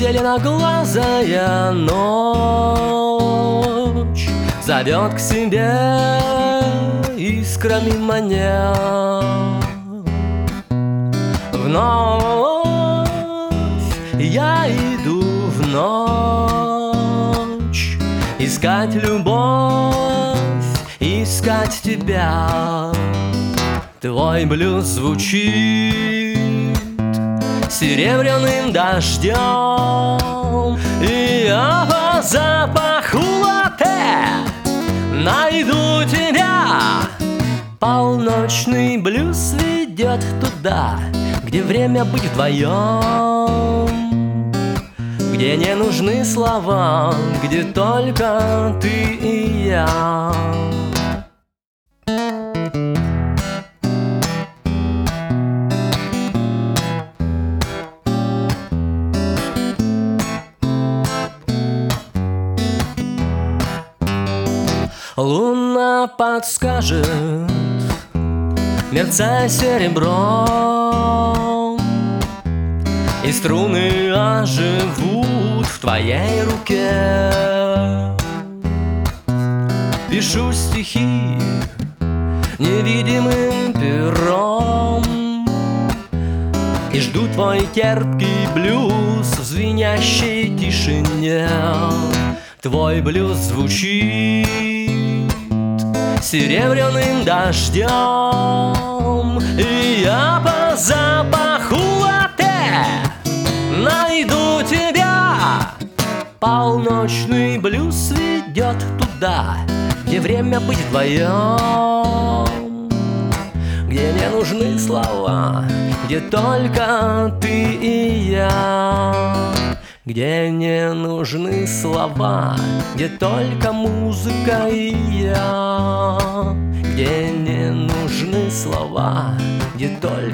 зеленоглазая ночь зовет к себе искрами маня. Вновь я иду в ночь искать любовь, искать тебя. Твой блюз звучит серебряным дождем, и я по запаху латте найду тебя. Полночный блюз ведет туда, где время быть вдвоем, где не нужны слова, где только ты и я. Луна подскажет, мерцая серебром, и струны оживут в твоей руке. Пишу стихи невидимым пером и жду твой терпкий блюз в звенящей тишине. Твой блюз звучит серебряным дождем, и я по запаху латте найду тебя. Полночный блюз ведет туда, где время быть вдвоем, где не нужны слова, где только ты и я. Где не нужны слова, где только музыка и я. Где не нужны слова, где только